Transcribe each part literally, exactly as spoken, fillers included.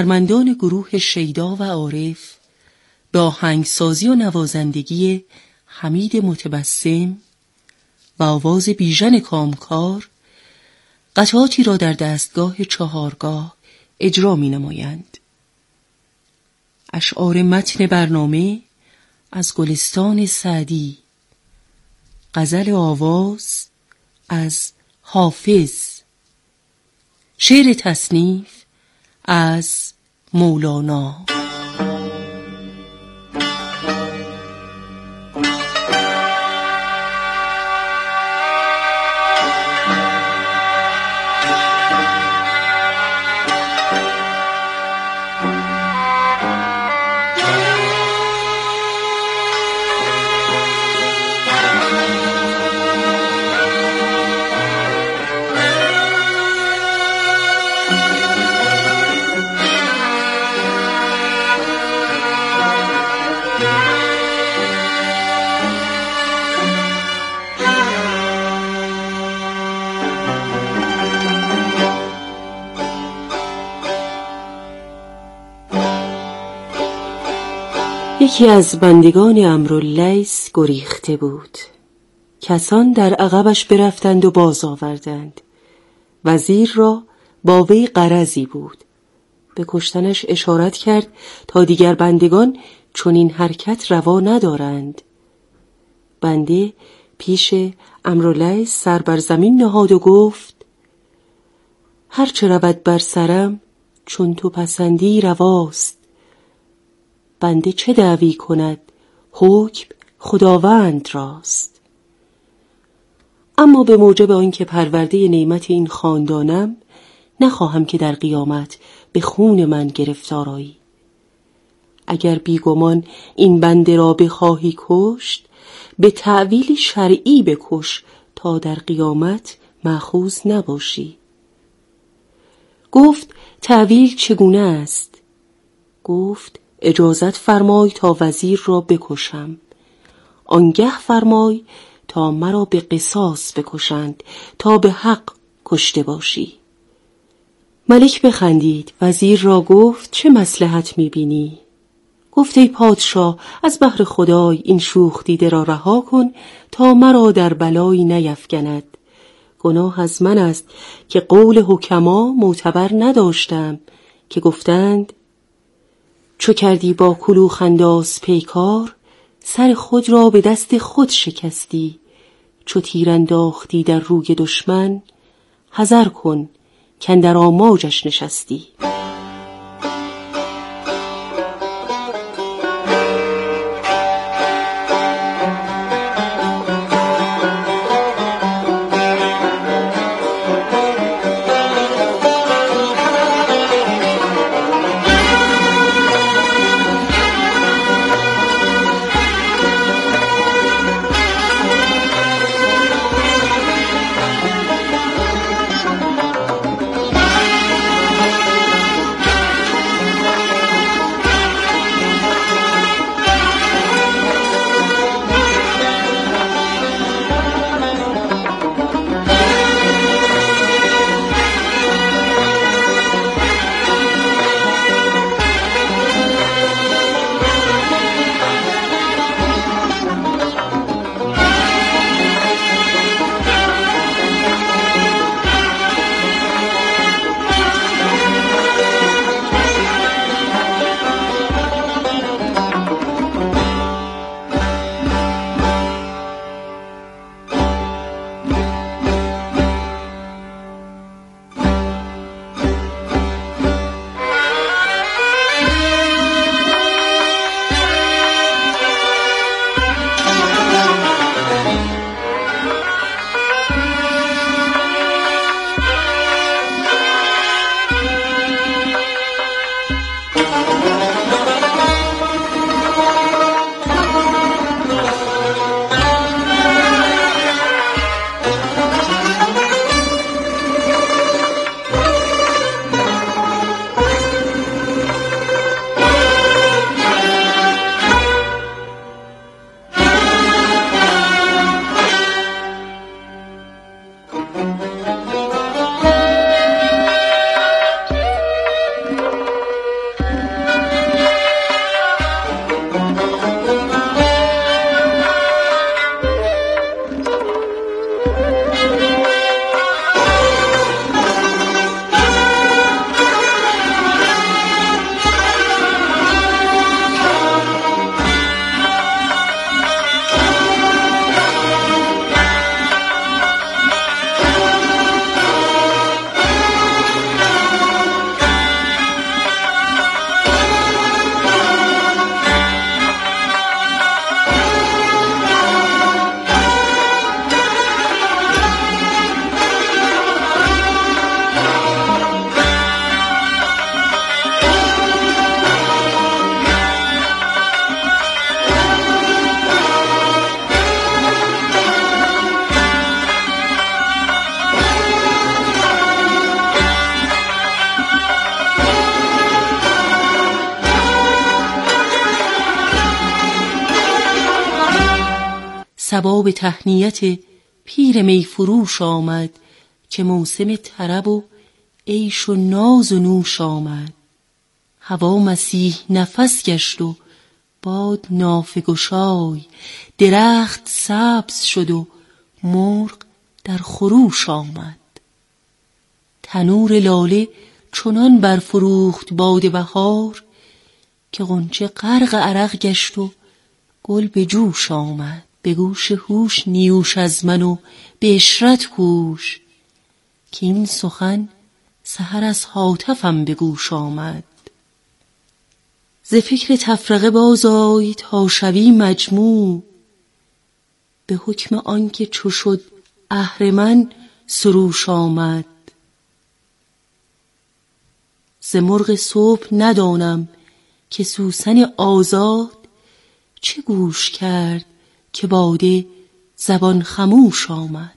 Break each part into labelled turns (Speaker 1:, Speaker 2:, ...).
Speaker 1: هنرمندان گروه شیدا و عارف به آهنگسازی و نوازندگی حمید متبسم و آواز بیژن کامکار قطعاتی را در دستگاه چهارگاه اجرا می نمایند. اشعار متن برنامه از گلستان سعدی، غزل آواز از حافظ، شعر تصنیف از مولانا. یکی از بندگان عمرواللیث گریخته بود. کسان در عقبش برفتند و باز آوردند. وزیر را با وی غرضی بود. به کشتنش اشارت کرد تا دیگر بندگان چنین حرکت روا ندارند. بنده پیش عمرواللیث سر بر زمین نهاد و گفت: هر چه رود بر سرم چون تو پسندی رواست. بنده چه دعوی کند؟ حکم خداوند راست. اما به موجب آنکه پرورده نعمت این خاندانم، نخواهم که در قیامت به خون من گرفتار آیی. اگر بیگمان این بنده را بخواهی کشت، به تأویل شرعی بکش تا در قیامت مأخوذ نباشی. گفت: تأویل چگونه است؟ گفت: اجازت فرمای تا وزیر را بکشم، آنگه فرمای تا مرا به قصاص بکشند تا به حق کشته باشی. ملک بخندید. وزیر را گفت: چه مصلحت می‌بینی؟ گفت: ای پادشاه، از بهر خدای این شوخ دیده را رها کن تا مرا در بلایی نیفگند. گناه از من است که قول حکما معتبر نداشتم که گفتند: چو کردی با کلوخ انداز پیکار، سر خود را به دست خود شکستی. چو تیر انداختی در روی دشمن، حذر کن کاندر آماجش نشستی. صبا به تهنیت پیر می فروش آمد که موسم طرب و عیش و ناز و نوش آمد. هوا مسیح نفس گشت و باد نافه گشای، درخت سبز شد و مرغ در خروش آمد. تنور لاله چنان برفروخت باد بهار که غنچه غرق عرق گشت و گل به جوش آمد. به گوش هوش نیوش از من و به عشرت کوش که این سخن سحر از هاتفم به گوش آمد. ز فکر تفرقه بازآی تا شوی مجموع، به حکم آنکه چو شد اهرمن سروش آمد. ز مرغ صبح ندانم که سوسن آزاد چه گوش کرد که باده زبان خموش آمد.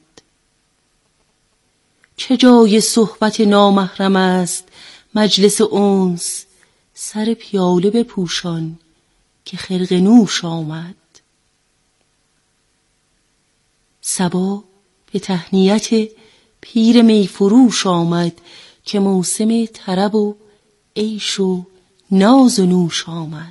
Speaker 1: چه جای صحبت نامحرم است مجلس انس، سر پیاله بپوشان که خرقه نوش آمد. صبا به تهنیت پیر می فروش آمد که موسم طرب و عیش و ناز و نوش آمد.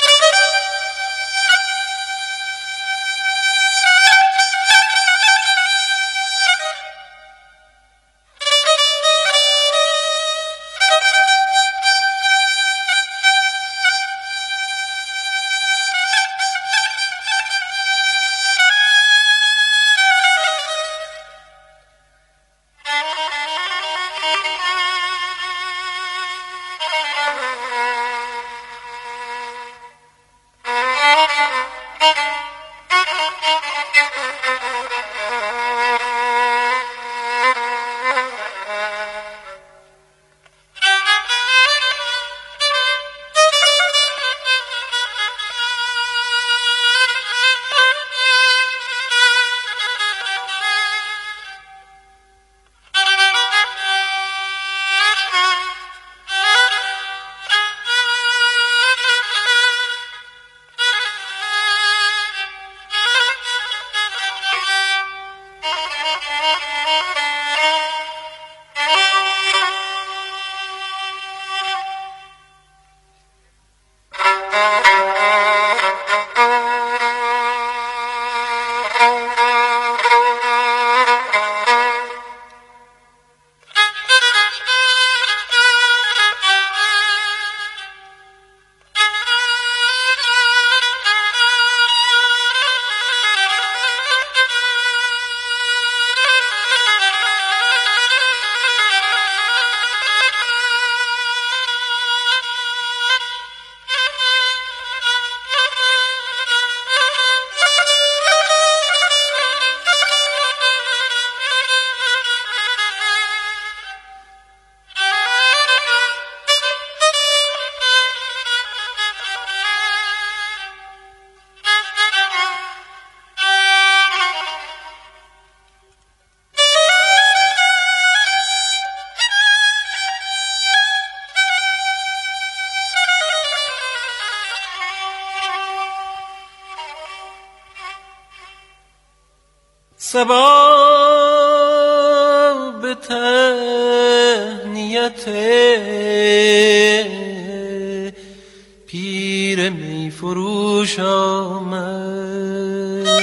Speaker 2: صبا به تهنیت پیر می فروش آمد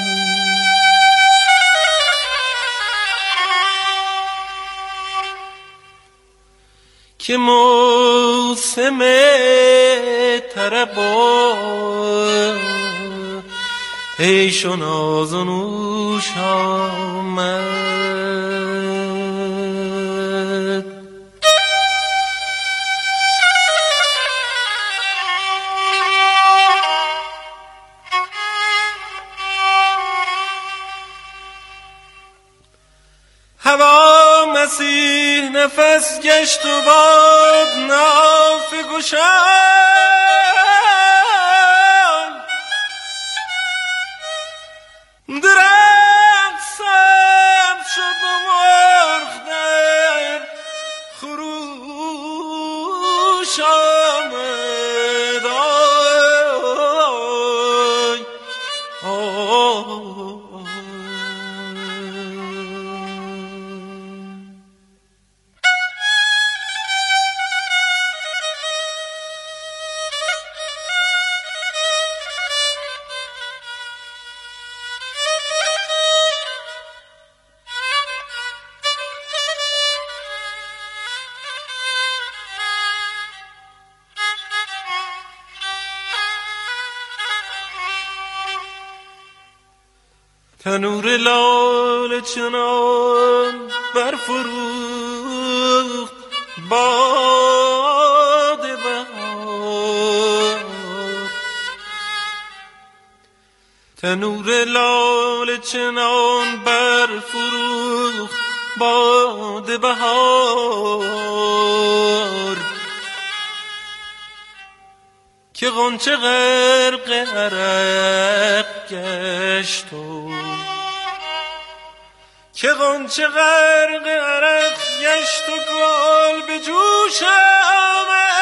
Speaker 2: که موسم طرب و عیش و ناز و نوش آمد. هوا مسیح نفس گشت و باد نافه گشای، درخت سبز شد و مرغ در خروش آمد. آی آی تنور لاله چنان برفروخت باد بهار. تنور لاله چنان برفروخت باد بهار که غنچه غرق عرق گشت و که غنچه غرق عرق گشت و گل به جوش آمد.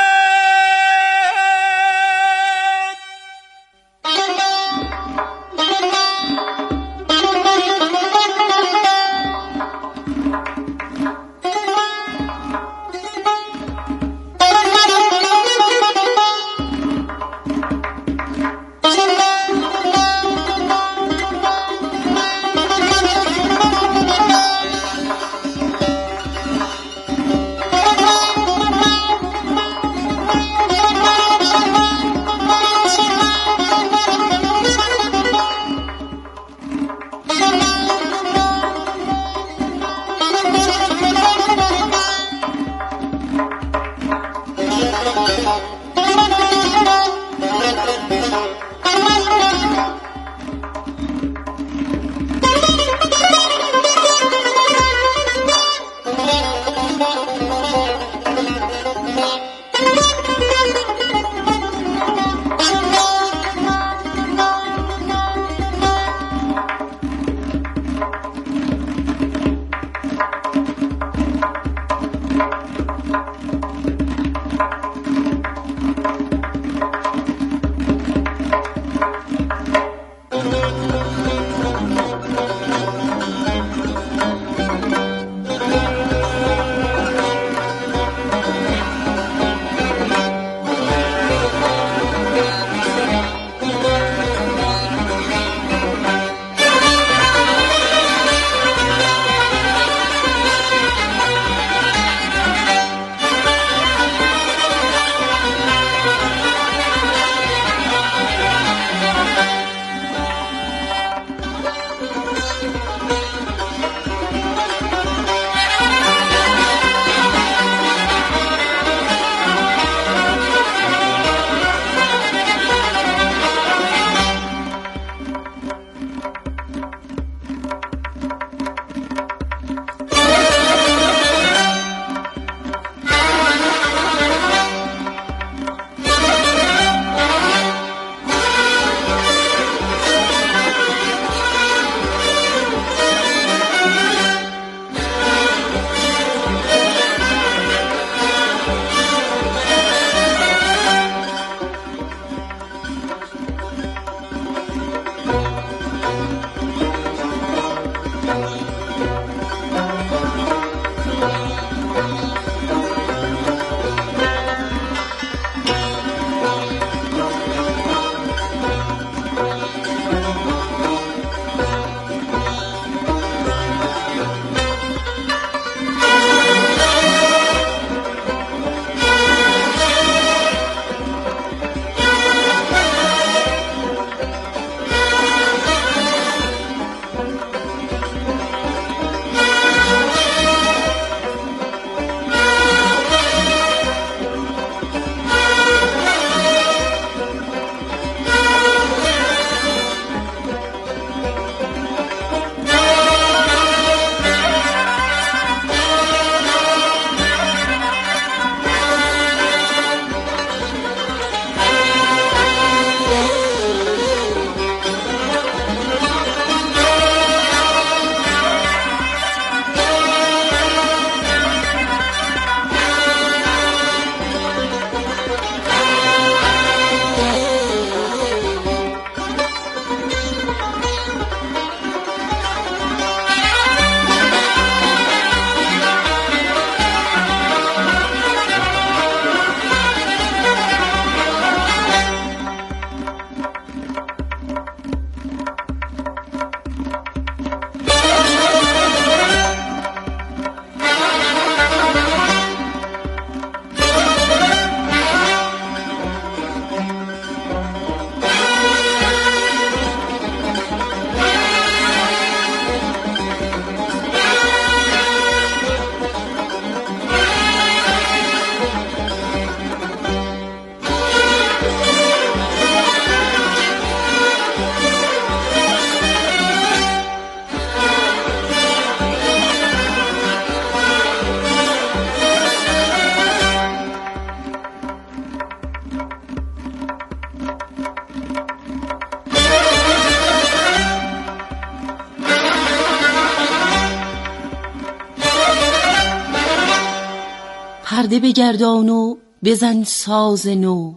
Speaker 1: پرده بگردان و بزن ساز نو،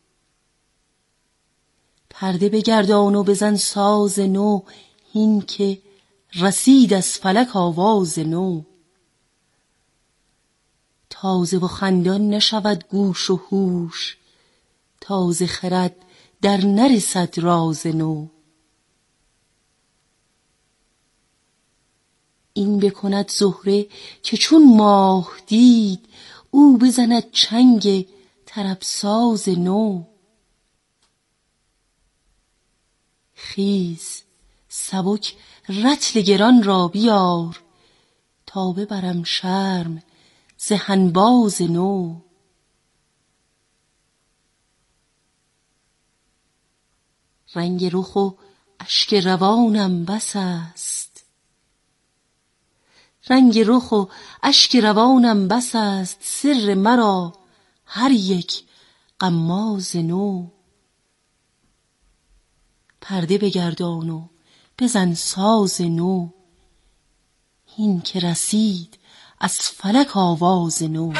Speaker 1: پرده بگردان و بزن ساز نو، هین که رسید از فلک آواز نو. تازه و خندان نشود گوش و هوش، تازه خرد در نرسد راز نو. این بکند زهره که چون ماه دید، او بزند چنگ طرب ساز نو. خیز سبک رطل گران را بیار، تا ببرم شرم ز هنباز نو. رنگ رخ و اشک روانم بس است، رنگ رخ و اشک روانم بس است، سر مرا هر یک غماز نو. پرده بگردان و بزن ساز نو، هین که رسید از فلک آواز نو.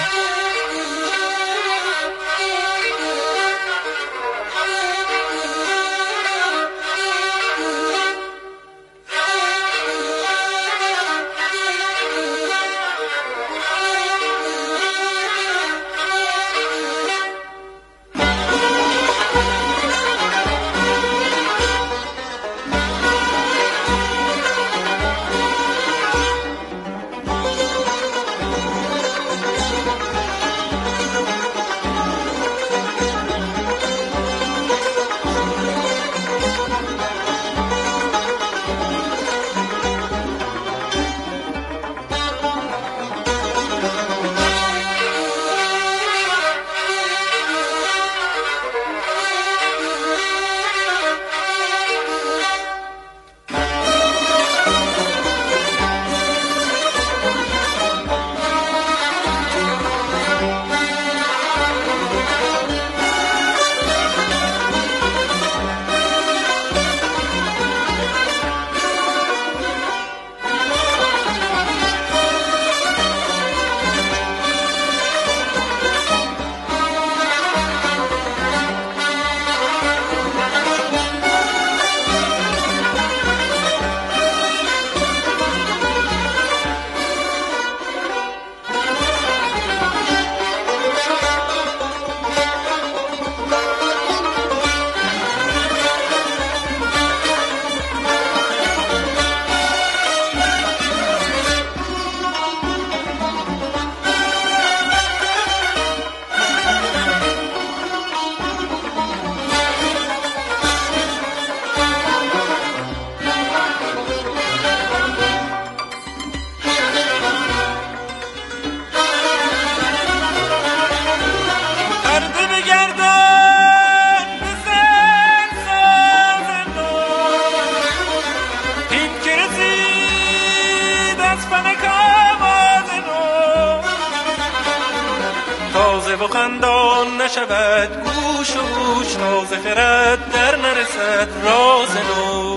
Speaker 2: و خندان نشود گوش و هوش، تازه خرد در نرسد راز نو.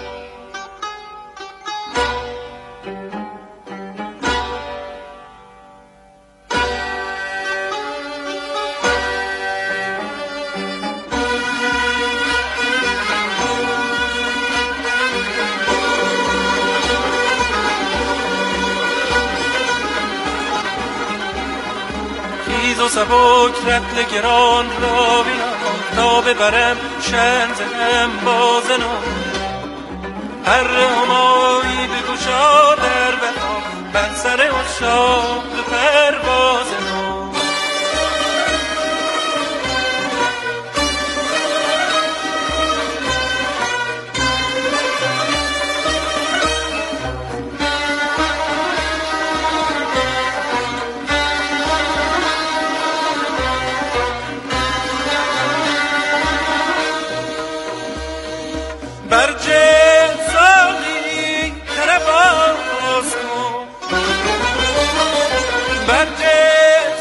Speaker 2: و سبک رطل گران را بیار، تا ببرم شرم ز هنباز نو. هر همایی بگشا در بها، بر سر عشاق پرواز نو. برجه ساقی طرب آواز کن، برجه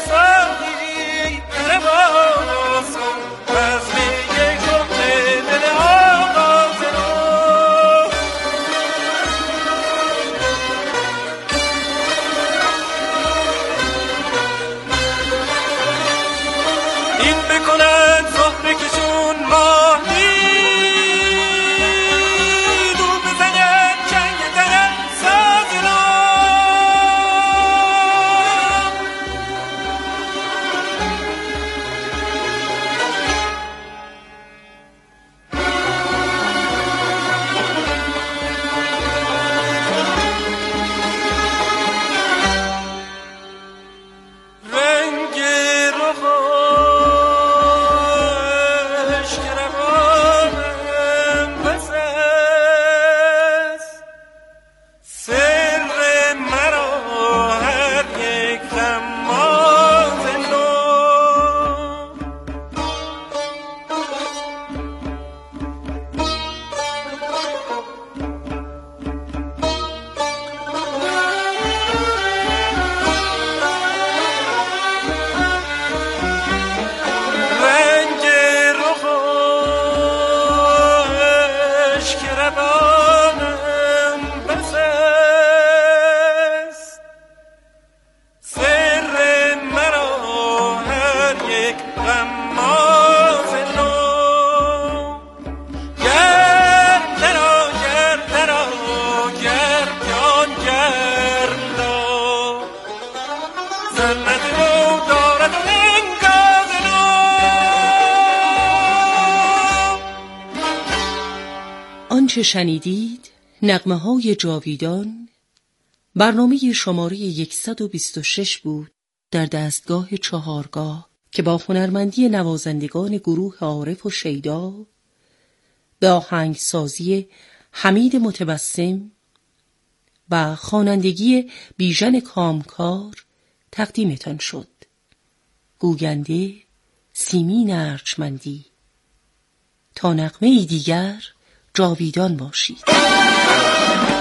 Speaker 1: آنچه شنیدید نغمه های جاویدان، برنامه شماره صد و بیست و شش بود در دستگاه چهارگاه که با هنرمندی نوازندگان گروه عارف و شیدا به آهنگسازی حمید متبسم و خوانندگی بیژن کامکار تقدیمتان شد. گوینده سیمین ارجمندی. تا نغمه دیگر جاویدان باشید.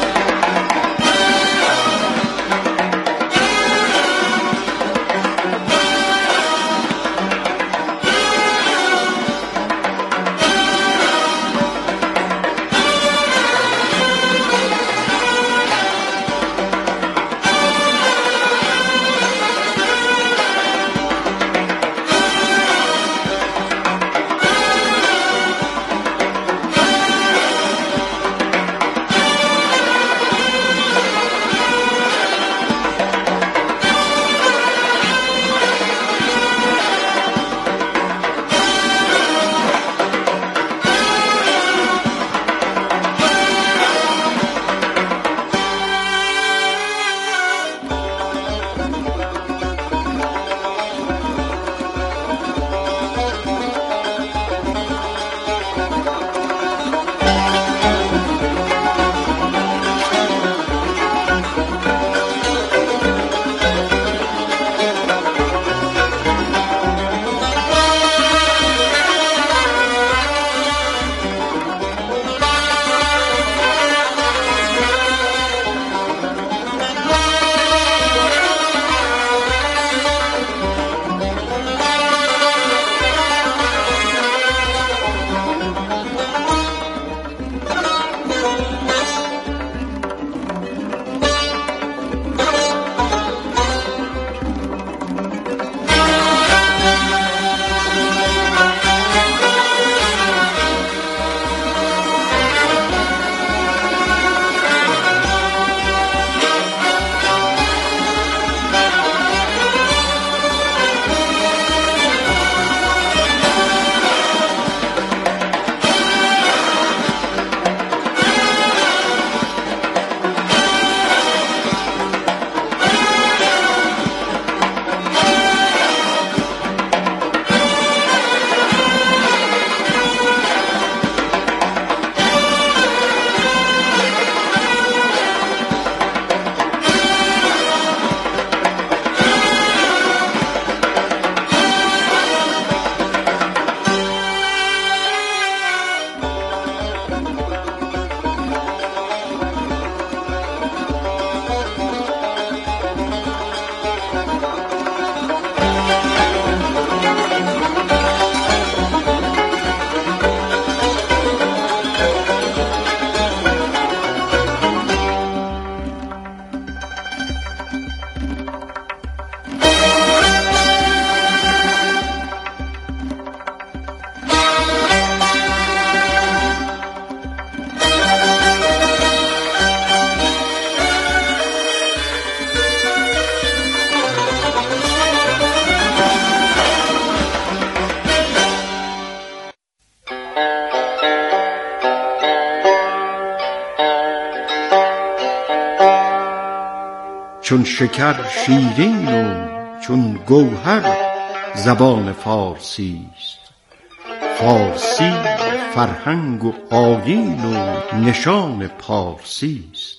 Speaker 3: چون شکر شیرین و چون گوهر زبان فارسی است. فارسی فرهنگ و آیین و نشان پارسی است.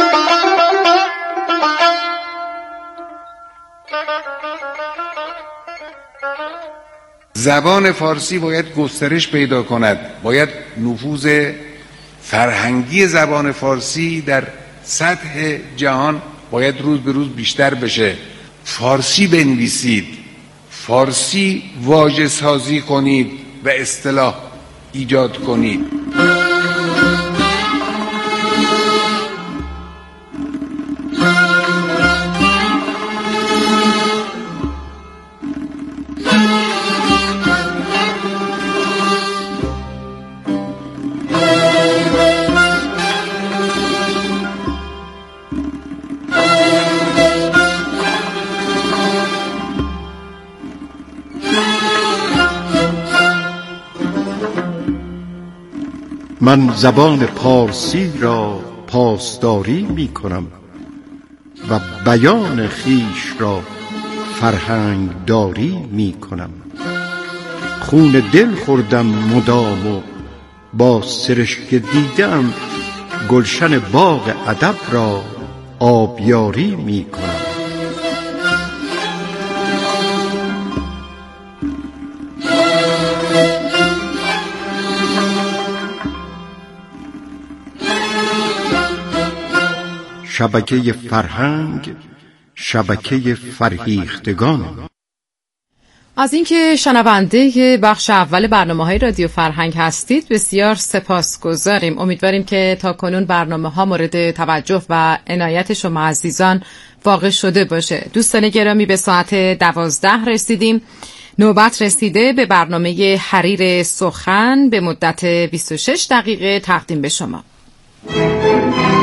Speaker 4: زبان فارسی باید گسترش پیدا کند، باید نفوذ فرهنگی زبان فارسی در سطح جهان باید روز به روز بیشتر بشه. فارسی بنویسید، فارسی واژه سازی کنید و اصطلاح ایجاد کنید.
Speaker 3: من زبان پارسی را پاسداری می کنم و بیان خیش را فرهنگ داری می کنم. خون دل خوردم مدام و با سرشک دیدم گلشن باغ ادب را آبیاری می کنم. شبکه فرهنگ، شبکه فرهیختگان.
Speaker 5: از اینکه شنونده بخش اول برنامه‌های رادیو فرهنگ هستید بسیار سپاسگزاریم. امیدواریم که تاکنون برنامه‌ها مورد توجه و عنایت شما عزیزان واقع شده باشه. دوستان گرامی، به ساعت دوازده رسیدیم. نوبت رسیده به برنامه حریر سخن به مدت بیست و شش دقیقه تقدیم به شما.